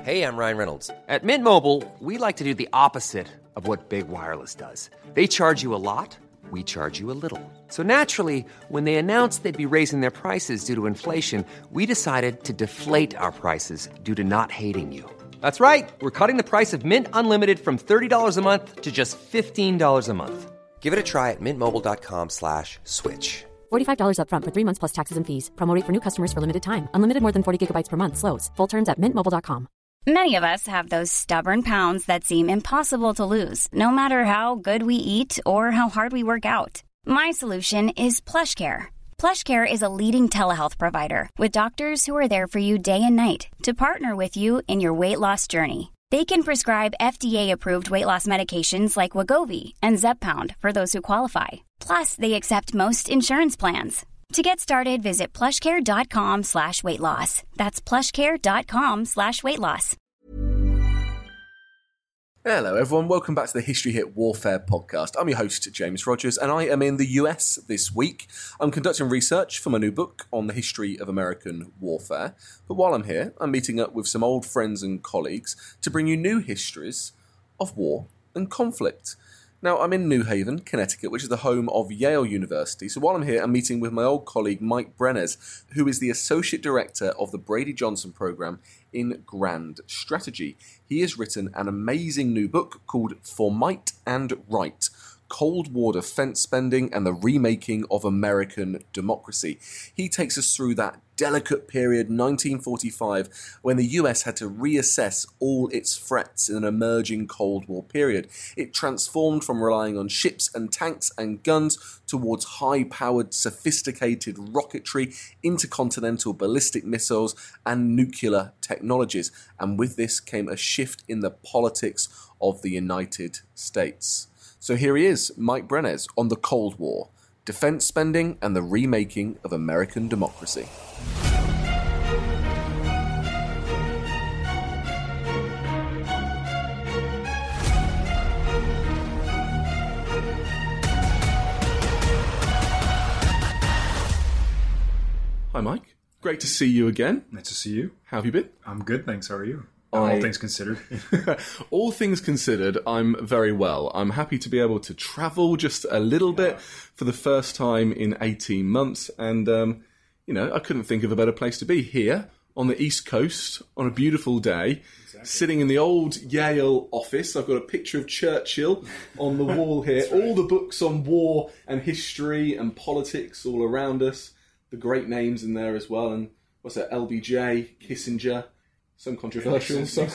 Hey, I'm Ryan Reynolds. At Mint Mobile, we like to do the opposite of what Big Wireless does. They charge you a lot, we charge you a little. So naturally, when they announced they'd be raising their prices due to inflation, we decided to deflate our prices due to not hating you. That's right. We're cutting the price of Mint Unlimited from $30 a month to just $15 a month. Give it a try at mintmobile.com/switch. $45 up front for 3 months plus taxes and fees. Promo rate for new customers for limited time. Unlimited more than 40 gigabytes per month. Slows full terms at mintmobile.com. Many of us have those stubborn pounds that seem impossible to lose, no matter how good we eat or how hard we work out. My solution is PlushCare. PlushCare is a leading telehealth provider with doctors who are there for you day and night to partner with you in your weight loss journey. They can prescribe FDA-approved weight loss medications like Wegovy and Zepbound for those who qualify. Plus, they accept most insurance plans. To get started, visit plushcare.com/weightloss. That's plushcare.com/weightloss. Hello everyone, welcome back to the History Hit Warfare podcast. I'm your host, James Rogers, and I am in the US this week. I'm conducting research for my new book on the history of American warfare. But while I'm here, I'm meeting up with some old friends and colleagues to bring you new histories of war and conflict. Now, I'm in New Haven, Connecticut, which is the home of Yale University. So while I'm here, I'm meeting with my old colleague, Mike Brenes, who is the Associate Director of the Brady Johnson Program in Grand Strategy. He has written an amazing new book called For Might and Right: Cold War Defense Spending and the Remaking of American Democracy. He takes us through that delicate period, 1945, when the US had to reassess all its threats in an emerging Cold War period. It transformed from relying on ships and tanks and guns towards high-powered, sophisticated rocketry, intercontinental ballistic missiles, and nuclear technologies. And with this came a shift in the politics of the United States. So here he is, Mike Brenes, on the Cold War, defense spending and the remaking of American democracy. Hi Mike, great to see you again. Nice to see you. How have you been? I'm good, thanks. How are you? All things considered. All things considered, I'm very well. I'm happy to be able to travel just a little bit for the first time in 18 months. And, I couldn't think of a better place to be here on the East Coast on a beautiful day, sitting in the old Yale office. I've got a picture of Churchill on the wall here. Right. All the books on war and history and politics all around us. The great names in there as well. And what's that? LBJ, Kissinger. Some controversial.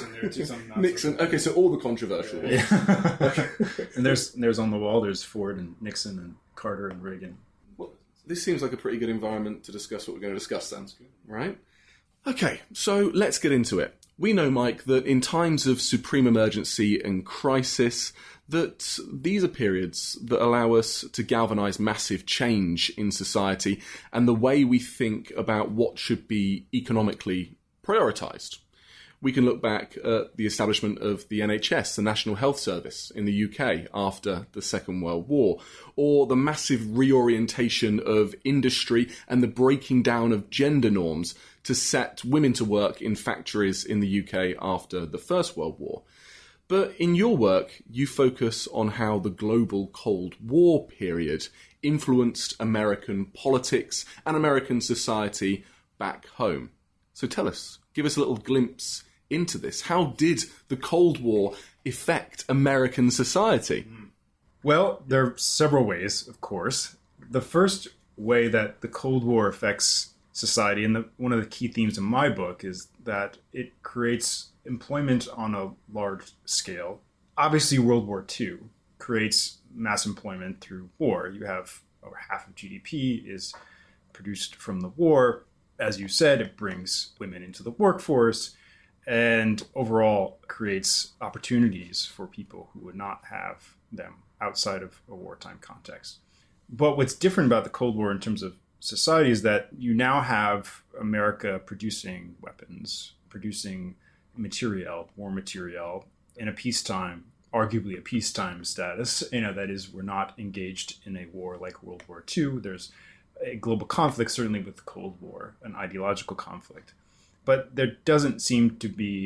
Nixon. Okay, so all the controversial ones. Yeah. Okay. And there's on the wall, there's Ford and Nixon and Carter and Reagan. Well, this seems like a pretty good environment to discuss what we're going to discuss then. Right? Okay, so let's get into it. We know, Mike, that in times of supreme emergency and crisis, that these are periods that allow us to galvanise massive change in society and the way we think about what should be economically prioritised. We can look back at the establishment of the NHS, the National Health Service, in the UK after the Second World War, or the massive reorientation of industry and the breaking down of gender norms to set women to work in factories in the UK after the First World War. But in your work, you focus on how the global Cold War period influenced American politics and American society back home. So tell us, give us a little glimpse into this. How did the Cold War affect American society? Well, there are several ways, of course. The first way that the Cold War affects society, and one of the key themes in my book, is that it creates employment on a large scale. Obviously, World War II creates mass employment through war. You have over half of GDP is produced from the war. As you said, it brings women into the workforce and overall creates opportunities for people who would not have them outside of a wartime context. But what's different about the Cold War in terms of society is that you now have America producing weapons, producing material, war material, in a peacetime, arguably a peacetime status. That is, we're not engaged in a war like World War II. There's a global conflict, certainly with the Cold War, an ideological conflict. But there doesn't seem to be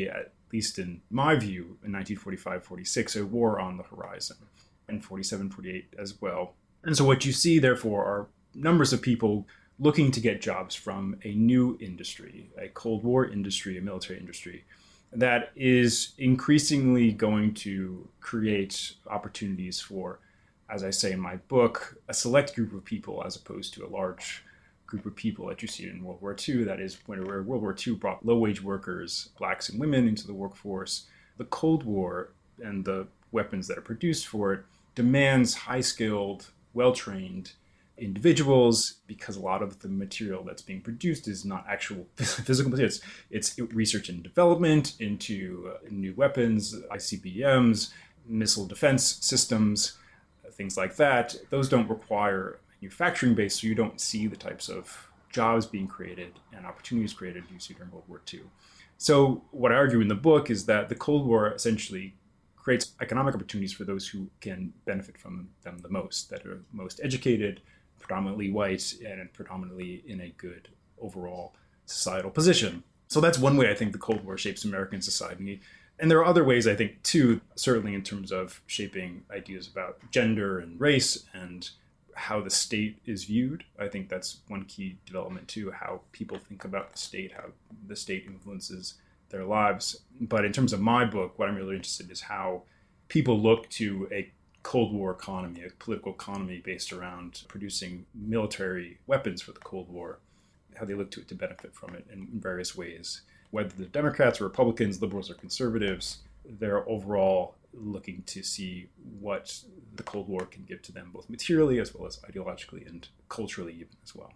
least in my view, in 1945-46, a war on the horizon, and 47-48 as well. And so what you see, therefore, are numbers of people looking to get jobs from a new industry, a Cold War industry, a military industry, that is increasingly going to create opportunities for, as I say in my book, a select group of people as opposed to a large group of people that you see in World War II. That is, when World War II brought low-wage workers, blacks and women, into the workforce. The Cold War and the weapons that are produced for it demands high-skilled, well-trained individuals, because a lot of the material that's being produced is not actual physical material. It's research and development into new weapons, ICBMs, missile defense systems, things like that. Those don't require manufacturing base, so you don't see the types of jobs being created and opportunities created you see during World War II. So what I argue in the book is that the Cold War essentially creates economic opportunities for those who can benefit from them the most, that are most educated, predominantly white, and predominantly in a good overall societal position. So that's one way I think the Cold War shapes American society. And there are other ways, I think, too, certainly in terms of shaping ideas about gender and race and how the state is viewed. I think that's one key development, too, how people think about the state, how the state influences their lives. But in terms of my book, what I'm really interested in is how people look to a Cold War economy, a political economy based around producing military weapons for the Cold War, how they look to it to benefit from it in various ways. Whether they're Democrats or Republicans, liberals or conservatives, they're overall looking to see what the Cold War can give to them, both materially as well as ideologically and culturally even as well.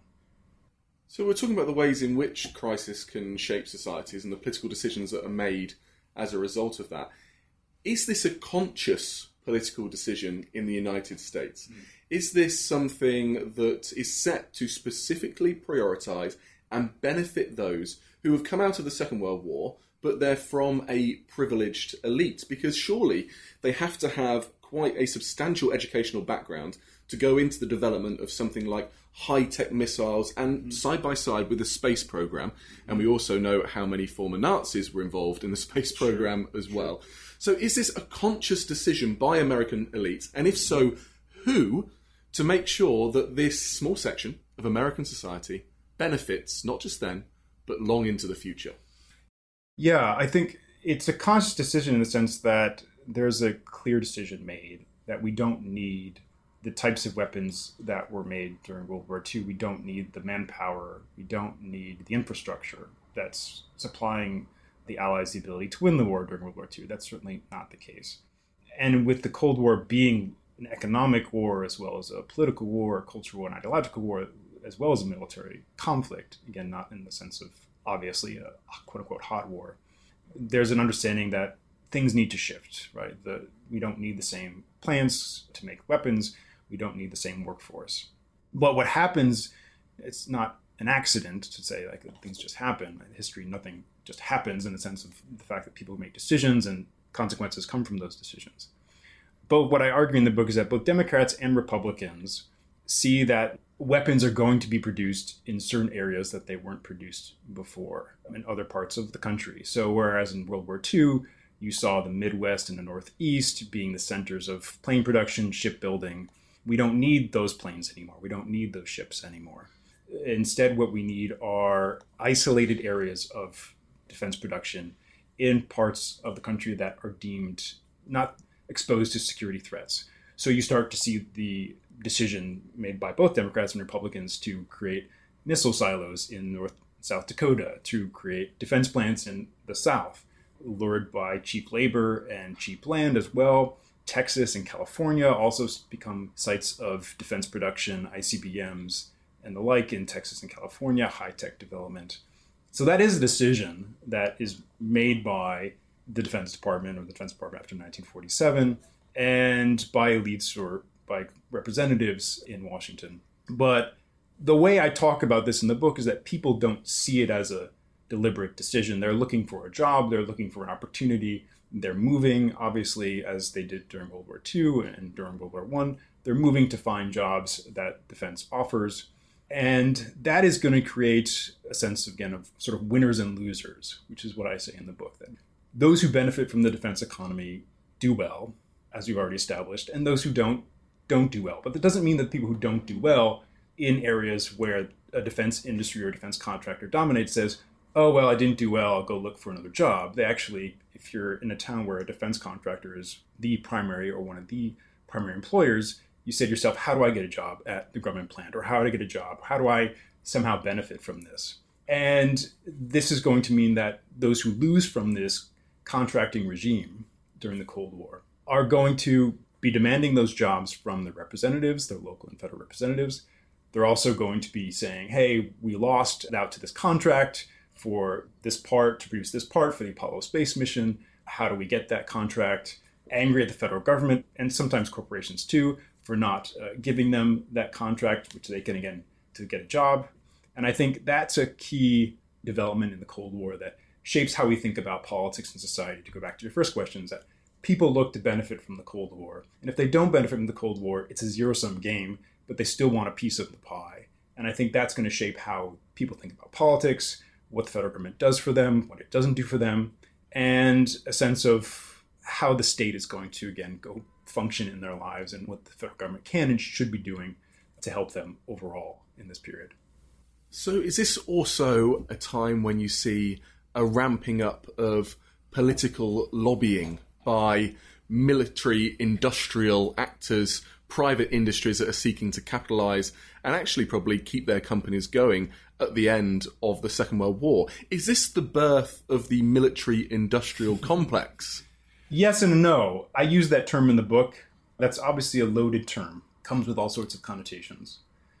So we're talking about the ways in which crisis can shape societies and the political decisions that are made as a result of that. Is this a conscious political decision in the United States? Is this something that is set to specifically prioritise and benefit those who have come out of the Second World War, but they're from a privileged elite? Because surely they have to have quite a substantial educational background to go into the development of something like high-tech missiles and side by side with the space program. And we also know how many former Nazis were involved in the space program as well. So is this a conscious decision by American elites? And if so, who, to make sure that this small section of American society benefits not just then, but long into the future? Yeah, I think it's a conscious decision in the sense that there's a clear decision made that we don't need the types of weapons that were made during World War II. We don't need the manpower. We don't need the infrastructure that's supplying the Allies the ability to win the war during World War II. That's certainly not the case. And with the Cold War being an economic war as well as a political war, a cultural war, an ideological war, as well as a military conflict, again, not in the sense of obviously a quote-unquote hot war, there's an understanding that things need to shift, right? We don't need the same plants to make weapons. We don't need the same workforce. But what happens, it's not an accident to say like things just happen. In history, nothing just happens in the sense of the fact that people make decisions and consequences come from those decisions. But what I argue in the book is that both Democrats and Republicans see that weapons are going to be produced in certain areas that they weren't produced before in other parts of the country. So whereas in World War II, you saw the Midwest and the Northeast being the centers of plane production, shipbuilding, we don't need those planes anymore. We don't need those ships anymore. Instead, what we need are isolated areas of defense production in parts of the country that are deemed not exposed to security threats. So you start to see the decision made by both Democrats and Republicans to create missile silos in North and South Dakota, to create defense plants in the South, lured by cheap labor and cheap land as well. Texas and California also become sites of defense production, ICBMs and the like in Texas and California, high-tech development. So that is a decision that is made by the Defense Department or the Defense Department after 1947 and by elites or by representatives in Washington. But the way I talk about this in the book is that people don't see it as a deliberate decision. They're looking for a job, they're looking for an opportunity, they're moving, obviously, as they did during World War II and during World War I. They're moving to find jobs that defense offers. And that is going to create a sense, again, of sort of winners and losers, which is what I say in the book. That those who benefit from the defense economy do well, as we've already established, and those who don't do well. But that doesn't mean that people who don't do well in areas where a defense industry or defense contractor dominates says, oh, well, I didn't do well, I'll go look for another job. They actually, if you're in a town where a defense contractor is the primary or one of the primary employers, you say to yourself, how do I get a job at the government plant? Or how do I get a job? How do I somehow benefit from this? And this is going to mean that those who lose from this contracting regime during the Cold War are going to be demanding those jobs from their representatives, their local and federal representatives. They're also going to be saying, hey, we lost out to this contract for this part, to produce this part for the Apollo space mission. How do we get that contract? Angry at the federal government, and sometimes corporations too, for not giving them that contract, which they can, again, to get a job. And I think that's a key development in the Cold War that shapes how we think about politics and society. To go back to your first question, is that people look to benefit from the Cold War. And if they don't benefit from the Cold War, it's a zero-sum game, but they still want a piece of the pie. And I think that's going to shape how people think about politics, what the federal government does for them, what it doesn't do for them, and a sense of how the state is going to, again, go function in their lives and what the federal government can and should be doing to help them overall in this period. So is this also a time when you see a ramping up of political lobbying by military industrial actors, private industries that are seeking to capitalise and actually probably keep their companies going at the end of the Second World War? Is this the birth of the military industrial complex? Yes and no. I use that term in the book. That's obviously a loaded term. Comes with all sorts of connotations.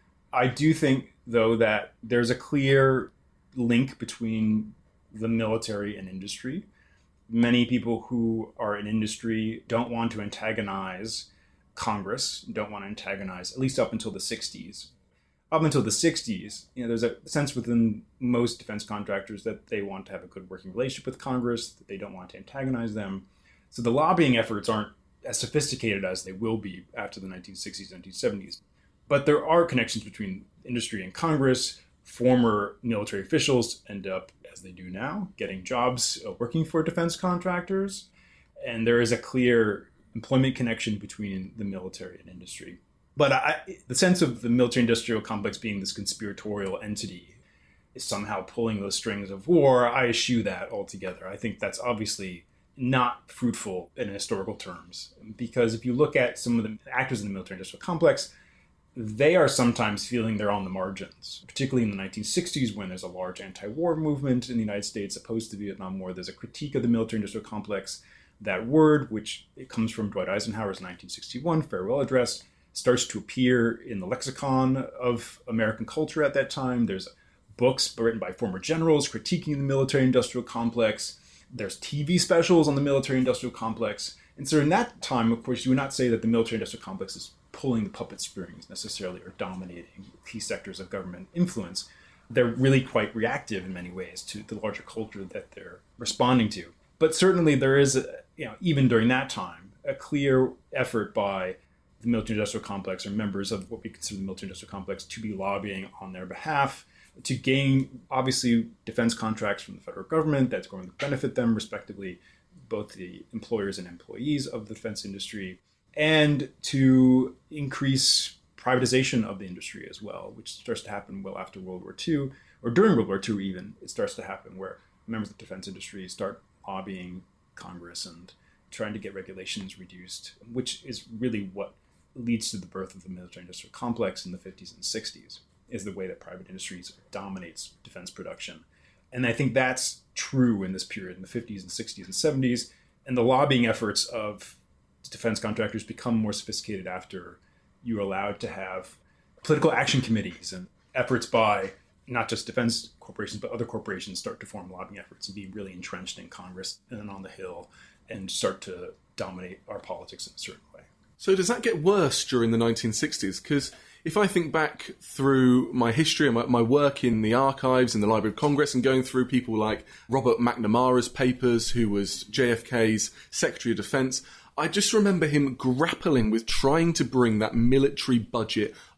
I do think, though, that there's a clear link between the military and industry. Many people who are in industry don't want to antagonize Congress, don't want to antagonize, at least up until the 60s. Up until the 60s, there's a sense within most defense contractors that they want to have a good working relationship with Congress, that they don't want to antagonize them. So the lobbying efforts aren't as sophisticated as they will be after the 1960s, 1970s. But there are connections between industry and Congress. Former military officials end up, as they do now, getting jobs working for defense contractors. And there is a clear employment connection between the military and industry. But the sense of the military-industrial complex being this conspiratorial entity is somehow pulling those strings of war, I eschew that altogether. I think that's obviously not fruitful in historical terms. Because if you look at some of the actors in the military-industrial complex, they are sometimes feeling they're on the margins, particularly in the 1960s when there's a large anti-war movement in the United States opposed to the Vietnam War. There's a critique of the military-industrial complex. That word, which it comes from Dwight Eisenhower's 1961 farewell address, starts to appear in the lexicon of American culture at that time. There's books written by former generals critiquing the military-industrial complex. There's TV specials on the military-industrial complex. And so in that time, of course, you would not say that the military-industrial complex is pulling the puppet strings necessarily or dominating key sectors of government influence. They're really quite reactive in many ways to the larger culture that they're responding to. But certainly there is, even during that time, a clear effort by the military-industrial complex or members of what we consider the military-industrial complex to be lobbying on their behalf to gain, obviously, defense contracts from the federal government that's going to benefit them, respectively, both the employers and employees of the defense industry, and to increase privatization of the industry as well, which starts to happen well after World War II, or during World War II even. It starts to happen where members of the defense industry start lobbying Congress and trying to get regulations reduced, which is really what leads to the birth of the military-industrial complex in the 50s and 60s, is the way that private industries dominates defense production. And I think that's true in this period, in the 50s and 60s and 70s. And the lobbying efforts of defense contractors become more sophisticated after you're allowed to have political action committees and efforts by not just defense corporations, but other corporations start to form lobbying efforts and be really entrenched in Congress and on the Hill and start to dominate our politics in a certain way. So does that get worse during the 1960s? Because if I think back through my history and my work in the archives in the Library of Congress and going through people like Robert McNamara's papers, who was JFK's Secretary of Defense, I just remember him grappling with trying to bring that military budget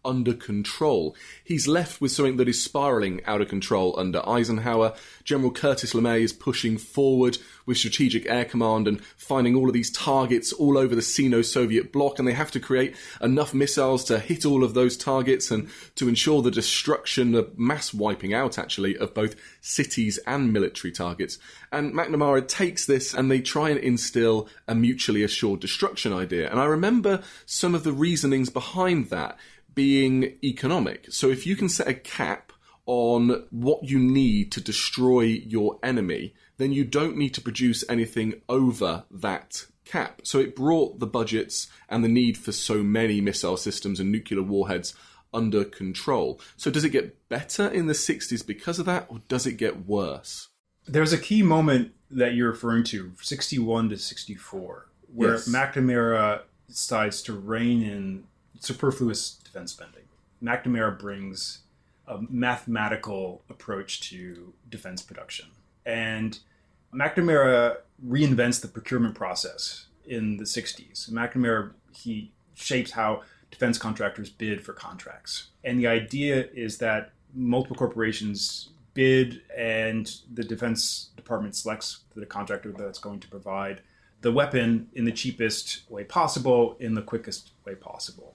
under control. He's left with something that is spiralling out of control under Eisenhower. General Curtis LeMay is pushing forward with Strategic Air Command and finding all of these targets all over the Sino-Soviet bloc, and they have to create enough missiles to hit all of those targets and to ensure the destruction, the mass wiping out, actually, of both cities and military targets. And McNamara takes this and they try and instill a mutually assured destruction idea. And I remember some of the reasonings behind that being economic. So if you can set a cap on what you need to destroy your enemy, then you don't need to produce anything over that cap. So it brought the budgets and the need for so many missile systems and nuclear warheads under control. So does it get better in the 60s because of that, or does it get worse? There's a key moment that you're referring to, 61 to 64, where McNamara decides to rein in superfluous defense spending. McNamara brings a mathematical approach to defense production. And McNamara reinvents the procurement process in the 60s. McNamara, he shapes how defense contractors bid for contracts. And the idea is that multiple corporations bid and the Defense Department selects the contractor that's going to provide the weapon in the cheapest way possible, in the quickest way possible.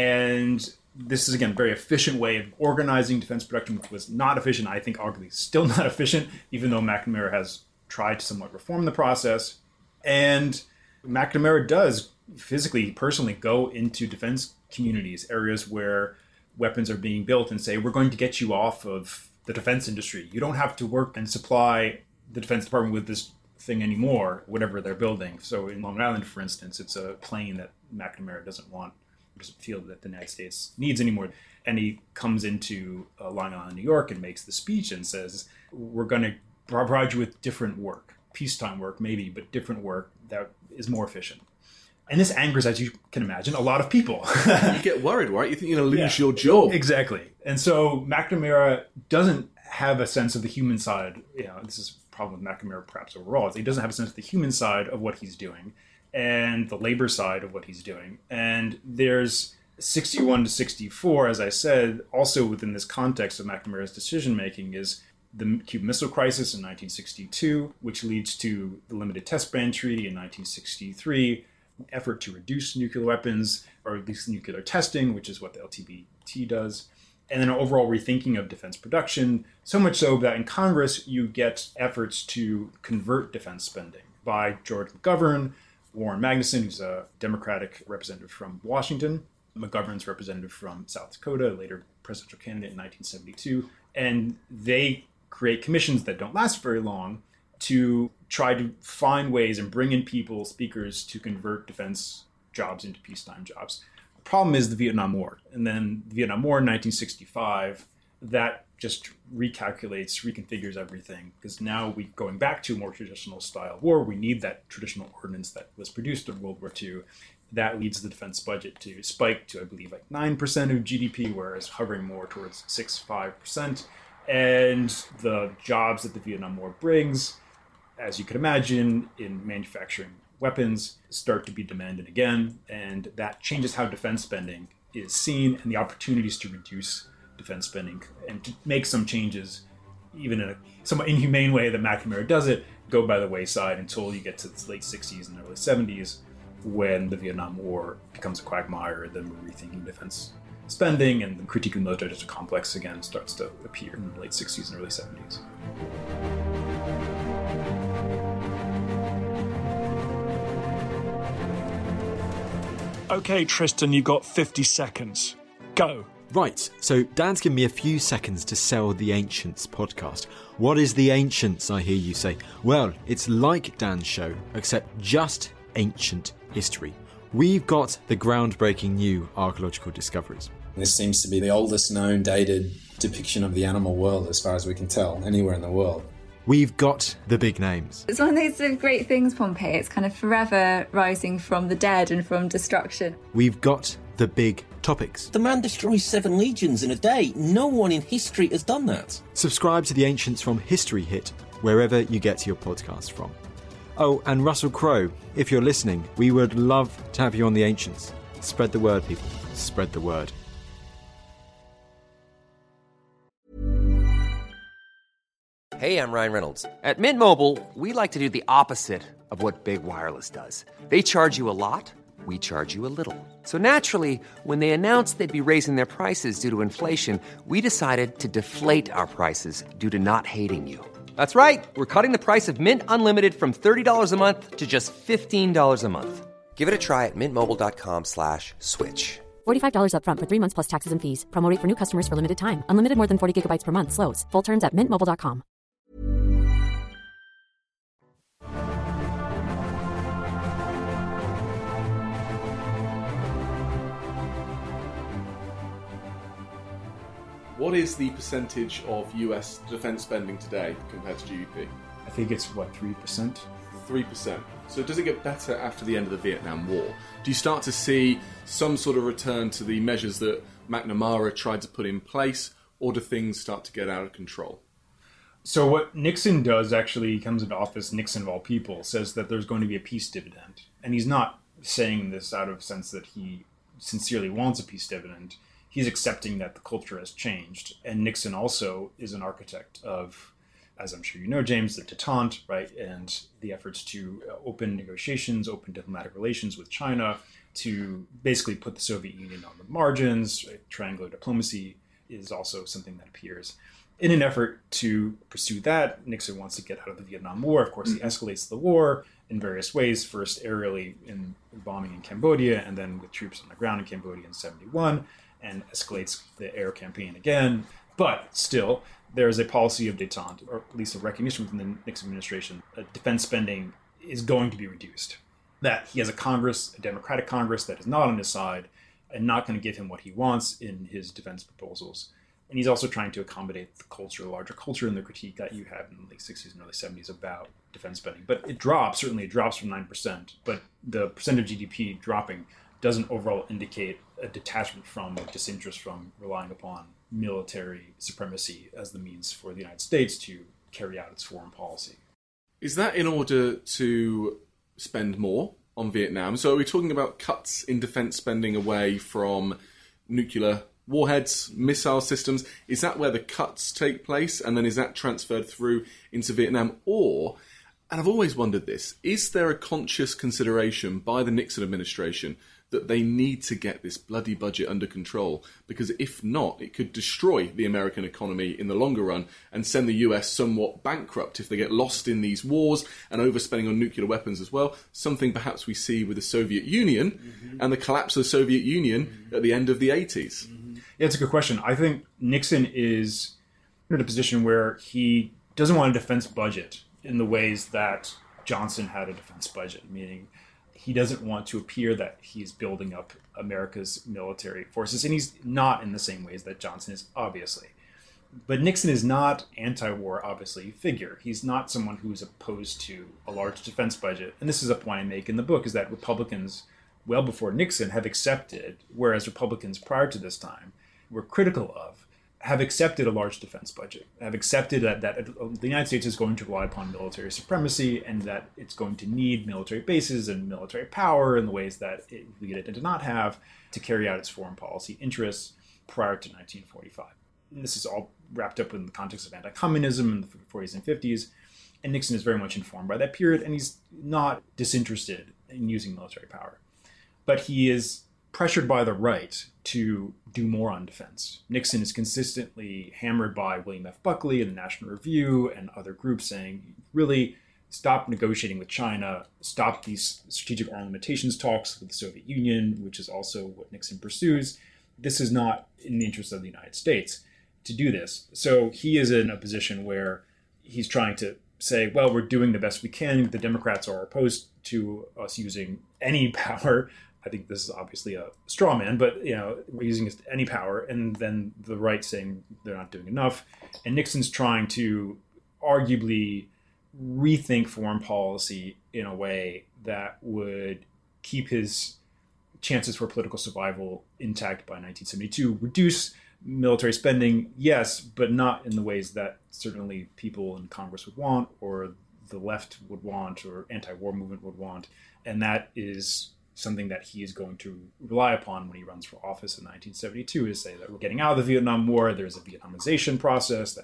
And this is, again, a very efficient way of organizing defense production, which was not efficient, I think arguably still not efficient, even though McNamara has tried to somewhat reform the process. And McNamara does physically, personally go into defense communities, areas where weapons are being built, and say, we're going to get you off of the defense industry. You don't have to work and supply the Defense Department with this thing anymore, whatever they're building. So in Long Island, for instance, it's a plane that McNamara doesn't feel that the United States needs anymore. And he comes into Long Island, New York, and makes the speech and says, we're going to provide you with different work, peacetime work maybe, but different work that is more efficient. And this angers, as you can imagine, a lot of people. You get worried, right? You think you're going to lose your job. Exactly. And so McNamara doesn't have a sense of the human side. This is a problem with McNamara perhaps overall, is he doesn't have a sense of the human side of what he's doing and the labor side of what he's doing. And there's 61 to 64, as I said, also within this context of McNamara's decision-making is the Cuban Missile Crisis in 1962, which leads to the Limited Test Ban Treaty in 1963, effort to reduce nuclear weapons, or at least nuclear testing, which is what the LTBT does, and then an overall rethinking of defense production, so much so that in Congress you get efforts to convert defense spending by George McGovern, Warren Magnuson, who's a Democratic representative from Washington, McGovern's representative from South Dakota, later presidential candidate in 1972, and they create commissions that don't last very long to try to find ways and bring in people, speakers, to convert defense jobs into peacetime jobs. The problem is the Vietnam War. And then the Vietnam War in 1965, that just reconfigures everything. Because now we're going back to a more traditional style war. We need that traditional ordnance that was produced in World War II. That leads the defense budget to spike to, I believe, like 9% of GDP, whereas hovering more towards 6-5%. And the jobs that the Vietnam War brings, as you can imagine, in manufacturing weapons, start to be demanded again. And that changes how defense spending is seen and the opportunities to reduce defense spending and to make some changes, even in a somewhat inhumane way that McNamara does it, go by the wayside until you get to the late 60s and early 70s, when the Vietnam War becomes a quagmire. Then we're rethinking defense spending, and the critique of the military industrial complex again starts to appear in the late 60s and early 70s. Okay, Tristan, you've got 50 seconds. Go. Right, so Dan's given me a few seconds to sell The Ancients podcast. What is The Ancients, I hear you say? Well, it's like Dan's show, except just ancient history. We've got the groundbreaking new archaeological discoveries. This seems to be the oldest known dated depiction of the animal world, as far as we can tell, anywhere in the world. We've got the big names. It's one of those sort of great things, Pompeii. It's kind of forever rising from the dead and from destruction. We've got the big topics. The man destroys 7 legions in a day. No one in history has done that. Subscribe to The Ancients from History Hit, wherever you get your podcast from. Oh, and Russell Crowe, if you're listening, we would love to have you on The Ancients. Spread the word, people. Spread the word. Hey, I'm Ryan Reynolds. At Mint Mobile, we like to do the opposite of what Big Wireless does. They charge you a lot, we charge you a little. So naturally, when they announced they'd be raising their prices due to inflation, we decided to deflate our prices due to not hating you. That's right. We're cutting the price of Mint Unlimited from $30 a month to just $15 a month. Give it a try at mintmobile.com/switch. $45 up front for 3 months plus taxes and fees. Promo rate for new customers for limited time. Unlimited more than 40 gigabytes per month. Slows full terms at mintmobile.com. What is the percentage of US defense spending today compared to GDP? I think it's, 3%? 3%. So does it get better after the end of the Vietnam War? Do you start to see some sort of return to the measures that McNamara tried to put in place, or do things start to get out of control? So what Nixon does, actually, he comes into office, Nixon of all people, says that there's going to be a peace dividend. And he's not saying this out of a sense that he sincerely wants a peace dividend. He's accepting that the culture has changed. And Nixon also is an architect of, as I'm sure you know, James, the détente, right? And the efforts to open negotiations, open diplomatic relations with China, to basically put the Soviet Union on the margins. Right? Triangular diplomacy is also something that appears. In an effort to pursue that, Nixon wants to get out of the Vietnam War. Of course, he escalates the war in various ways, first aerially in bombing in Cambodia, and then with troops on the ground in Cambodia in 1971, and escalates the air campaign again. But still, there is a policy of détente, or at least a recognition within the Nixon administration, that defense spending is going to be reduced. That he has a Congress, a Democratic Congress, that is not on his side and not going to give him what he wants in his defense proposals. And he's also trying to accommodate the culture, the larger culture, and the critique that you had in the late 60s and early 70s about defense spending. But it drops, certainly it drops from 9%, but the percent of GDP dropping doesn't overall indicate a detachment from, or disinterest from, relying upon military supremacy as the means for the United States to carry out its foreign policy. Is that in order to spend more on Vietnam? So are we talking about cuts in defense spending away from nuclear warheads, missile systems? Is that where the cuts take place, and then is that transferred through into Vietnam? Or, and I've always wondered this, is there a conscious consideration by the Nixon administration that they need to get this bloody budget under control? Because if not, it could destroy the American economy in the longer run and send the US somewhat bankrupt if they get lost in these wars and overspending on nuclear weapons as well. Something perhaps we see with the Soviet Union and the collapse of the Soviet Union at the end of the 80s. Yeah, it's a good question. I think Nixon is in a position where he doesn't want a defense budget in the ways that Johnson had a defense budget, meaning he doesn't want to appear that he's building up America's military forces, and he's not in the same ways that Johnson is, obviously. But Nixon is not anti-war, obviously, figure. He's not someone who's opposed to a large defense budget. And this is a point I make in the book, is that Republicans, well before Nixon, have accepted, whereas Republicans prior to this time were critical of, have accepted a large defense budget, have accepted that the United States is going to rely upon military supremacy and that it's going to need military bases and military power in the ways that it did not have to carry out its foreign policy interests prior to 1945. And this is all wrapped up in the context of anti-communism in the 40s and 50s. And Nixon is very much informed by that period, and he's not disinterested in using military power. But he is pressured by the right to do more on defense. Nixon is consistently hammered by William F. Buckley and the National Review and other groups saying, really, stop negotiating with China, stop these strategic arm limitations talks with the Soviet Union, which is also what Nixon pursues. This is not in the interest of the United States to do this. So he is in a position where he's trying to say, well, we're doing the best we can. The Democrats are opposed to us using any power. I think this is obviously a straw man, but we're using any power, and then the right saying they're not doing enough. And Nixon's trying to arguably rethink foreign policy in a way that would keep his chances for political survival intact by 1972, reduce military spending, yes, but not in the ways that certainly people in Congress would want, or the left would want, or anti-war movement would want. And that is something that he is going to rely upon when he runs for office in 1972, to say that we're getting out of the Vietnam War, there's a Vietnamization process that's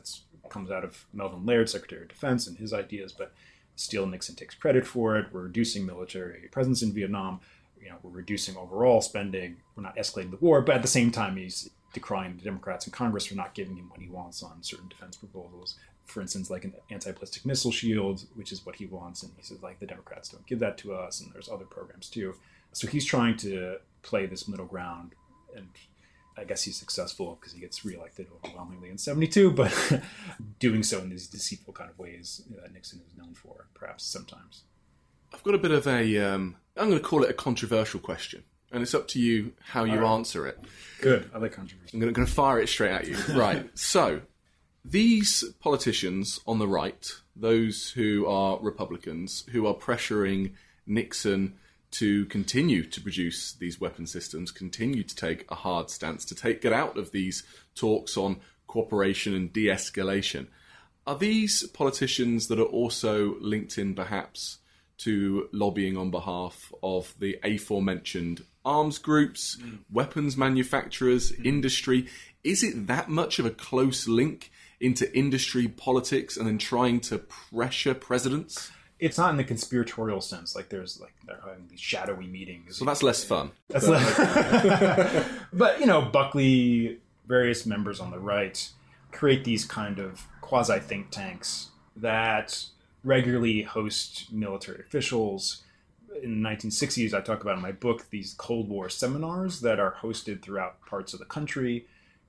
comes out of Melvin Laird, Secretary of Defense, and his ideas, but still Nixon takes credit for it. We're reducing military presence in Vietnam. We're reducing overall spending. We're not escalating the war, but at the same time, he's decrying the Democrats in Congress for not giving him what he wants on certain defense proposals. For instance, like an anti-ballistic missile shield, which is what he wants. And he says, like, the Democrats don't give that to us. And there's other programs too. So he's trying to play this middle ground. And I guess he's successful because he gets reelected overwhelmingly in 72, but doing so in these deceitful kind of ways that Nixon is known for, perhaps sometimes. I've got a bit of I'm going to call it a controversial question. And it's up to you how you answer it. Good. I like controversy. I'm going to fire it straight at you. Right. So, these politicians on the right, those who are Republicans, who are pressuring Nixon to continue to produce these weapon systems, continue to take a hard stance, to get out of these talks on cooperation and de-escalation. Are these politicians that are also linked in perhaps to lobbying on behalf of the aforementioned arms groups, weapons manufacturers, industry? Is it that much of a close link into industry politics and then trying to pressure presidents? It's not in the conspiratorial sense, like they're having these shadowy meetings. So that's less fun. But Buckley, various members on the right create these kind of quasi think tanks that regularly host military officials. In the 1960s, I talk about in my book these Cold War seminars that are hosted throughout parts of the country,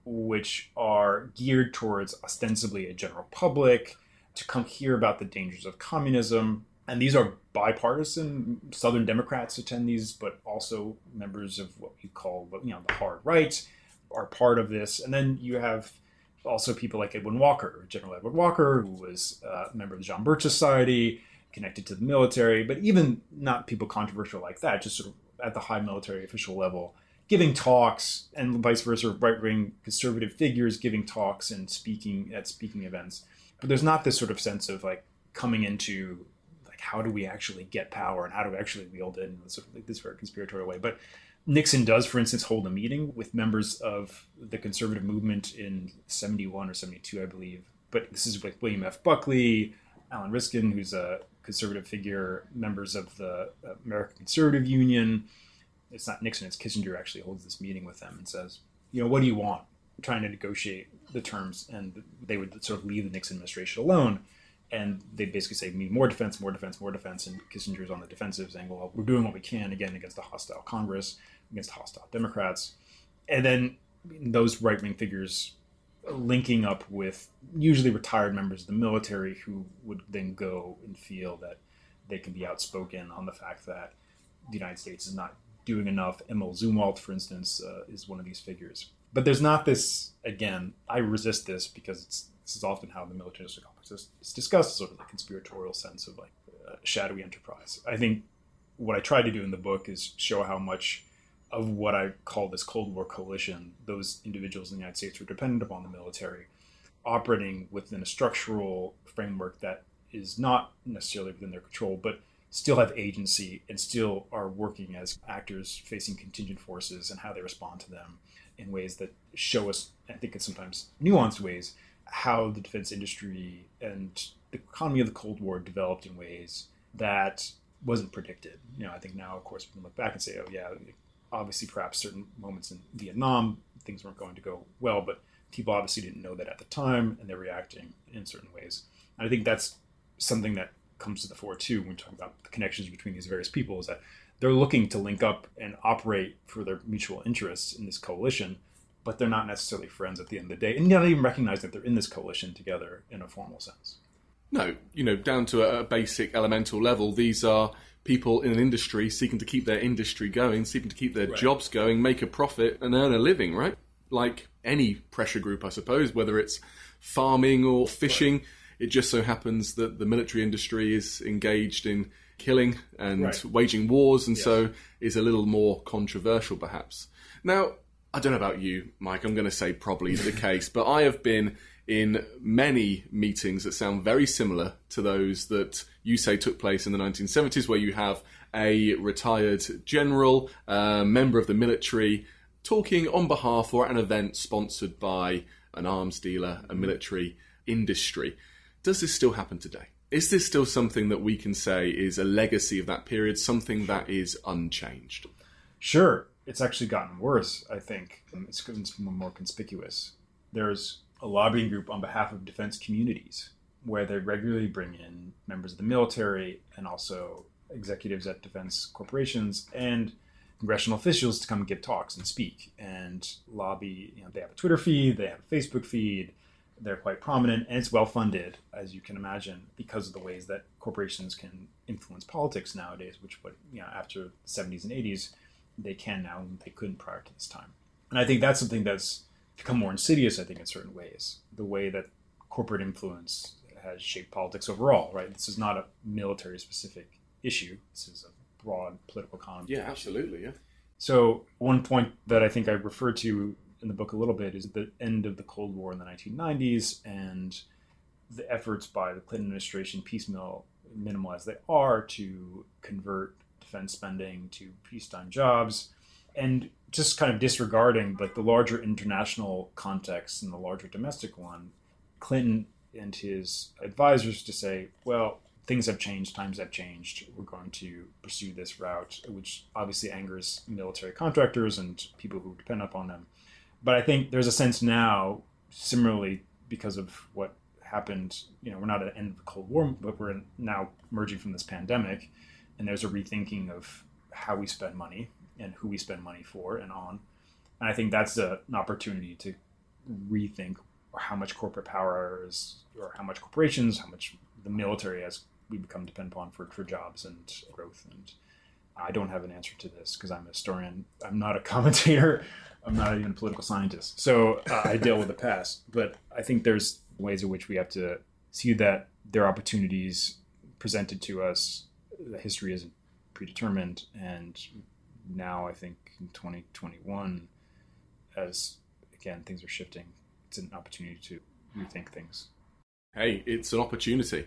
which are geared towards ostensibly a general public to come hear about the dangers of communism. And these are bipartisan. Southern Democrats attend these, but also members of what you call, the hard right are part of this. And then you have also people like Edwin Walker, General Edwin Walker, who was a member of the John Birch Society, connected to the military, but even not people controversial like that, just sort of at the high military official level, giving talks, and vice versa, right-wing conservative figures giving talks and speaking at speaking events. But there's not this sort of sense of like coming into like, how do we actually get power and how do we actually wield it in sort of like this very conspiratorial way. But Nixon does, for instance, hold a meeting with members of the conservative movement in 71 or 72, I believe. But this is with William F. Buckley, Alan Riskin, who's a conservative figure, members of the American Conservative Union. It's not Nixon, it's Kissinger actually holds this meeting with them and says, what do you want? I'm trying to negotiate the terms. And they would sort of leave the Nixon administration alone. And they basically say, we need more defense, more defense, more defense. And Kissinger's on the defensive saying, well, we're doing what we can, again, against a hostile Congress, against hostile Democrats. And then those right-wing figures linking up with usually retired members of the military who would then go and feel that they can be outspoken on the fact that the United States is not doing enough. Emil Zumwalt, for instance, is one of these figures. But there's not this, again, I resist this because this is often how the military-industrial complex is discussed, sort of the conspiratorial sense of like shadowy enterprise. I think what I try to do in the book is show how much of what I call this Cold War coalition, those individuals in the United States were dependent upon the military, operating within a structural framework that is not necessarily within their control, but still have agency and still are working as actors facing contingent forces and how they respond to them in ways that show us, I think in sometimes nuanced ways, how the defense industry and the economy of the Cold War developed in ways that wasn't predicted. I think now, of course, we can look back and say, oh yeah, obviously perhaps certain moments in Vietnam, things weren't going to go well, but people obviously didn't know that at the time, and they're reacting in certain ways. And I think that's something that comes to the fore too when we talk about the connections between these various people, is that they're looking to link up and operate for their mutual interests in this coalition, but they're not necessarily friends at the end of the day, and you don't even recognize that they're in this coalition together in a formal sense. No, down to a basic elemental level, these are people in an industry seeking to keep their industry going, seeking to keep their jobs going, make a profit and earn a living, right? Like any pressure group, I suppose, whether it's farming or fishing. Right. It just so happens that the military industry is engaged in killing and waging wars, and so is a little more controversial, perhaps. Now, I don't know about you, Mike, I'm going to say probably the case, but I have been in many meetings that sound very similar to those that you say took place in the 1970s, where you have a retired general, member of the military, talking on behalf or at an event sponsored by an arms dealer, a military industry. Does this still happen today? Is this still something that we can say is a legacy of that period, something that is unchanged? Sure. It's actually gotten worse, I think. It's gotten more conspicuous. There's a lobbying group on behalf of defense communities where they regularly bring in members of the military and also executives at defense corporations and congressional officials to come give talks and speak and lobby. They have a Twitter feed, they have a Facebook feed, they're quite prominent, and it's well funded, as you can imagine, because of the ways that corporations can influence politics nowadays, which after the 70s and 80s, they can now, and they couldn't prior to this time. And I think that's something that's become more insidious, I think, in certain ways. The way that corporate influence has shaped politics overall, right? This is not a military-specific issue. This is a broad political economy. Yeah, absolutely, yeah. So one point that I think I referred to in the book a little bit is the end of the Cold War in the 1990s and the efforts by the Clinton administration, piecemeal, minimal as they are, to convert defense spending to peacetime jobs, and just kind of disregarding the larger international context and the larger domestic one. Clinton and his advisors to say, well, things have changed, times have changed, we're going to pursue this route, which obviously angers military contractors and people who depend upon them. But I think there's a sense now, similarly, because of what happened, we're not at the end of the Cold War, but we're now emerging from this pandemic, and there's a rethinking of how we spend money and who we spend money for and on. And I think that's an opportunity to rethink how much corporate power is, or how much corporations, how much the military has we become dependent upon for jobs and growth. And I don't have an answer to this because I'm a historian. I'm not a commentator. I'm not even a political scientist. So I deal with the past. But I think there's ways in which we have to see that there are opportunities presented to us. The history isn't predetermined. And now I think in 2021, as, again, things are shifting, it's an opportunity to rethink things. Hey, it's an opportunity.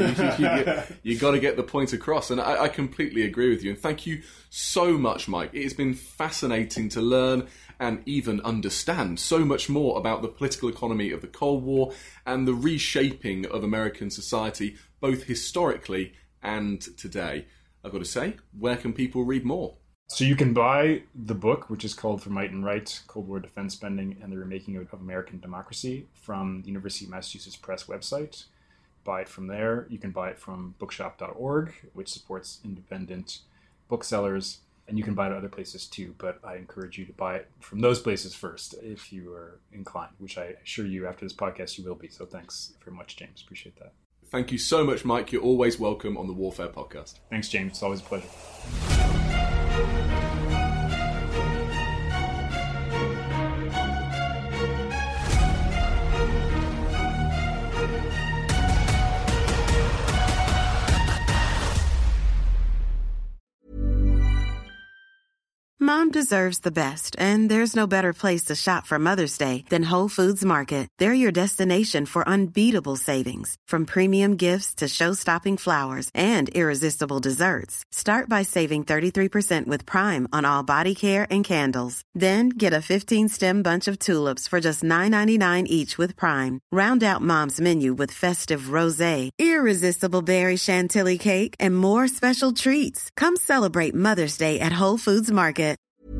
You got to get the point across. And I completely agree with you. And thank you so much, Mike. It has been fascinating to learn and even understand so much more about the political economy of the Cold War and the reshaping of American society, both historically and today. I've got to say, where can people read more? So you can buy the book, which is called For Might and Right, Cold War Defense Spending and the Remaking of American Democracy, from the University of Massachusetts Press website. Buy it from there. You can buy it from bookshop.org, which supports independent booksellers. And you can buy it at other places too, but I encourage you to buy it from those places first if you are inclined, which I assure you after this podcast you will be. So thanks very much, James. Appreciate that. Thank you so much, Mike. You're always welcome on the Warfare Podcast. Thanks, James. It's always a pleasure. Mom deserves the best, and there's no better place to shop for Mother's Day than Whole Foods Market. They're your destination for unbeatable savings, from premium gifts to show-stopping flowers and irresistible desserts. Start by saving 33% with Prime on all body care and candles. Then get a 15-stem bunch of tulips for just $9.99 each with Prime. Round out Mom's menu with festive rosé, irresistible berry chantilly cake, and more special treats. Come celebrate Mother's Day at Whole Foods Market.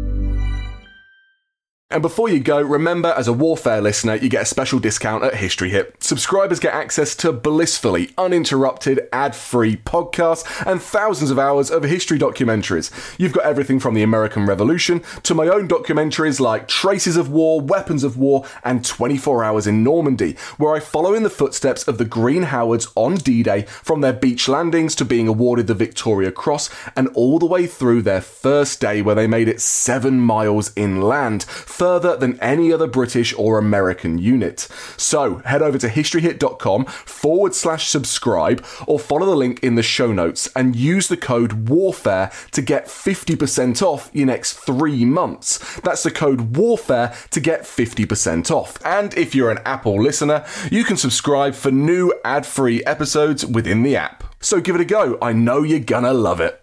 And before you go, remember, as a Warfare listener, you get a special discount at History Hit. Subscribers get access to blissfully uninterrupted, ad-free podcasts and thousands of hours of history documentaries. You've got everything from the American Revolution to my own documentaries like Traces of War, Weapons of War, and 24 Hours in Normandy, where I follow in the footsteps of the Green Howards on D-Day, from their beach landings to being awarded the Victoria Cross, and all the way through their first day where they made it 7 miles inland, further than any other British or American unit. So head over to historyhit.com/subscribe or follow the link in the show notes and use the code WARFARE to get 50% off your next 3 months. That's the code WARFARE to get 50% off. And if you're an Apple listener, you can subscribe for new ad-free episodes within the app. So give it a go. I know you're gonna love it.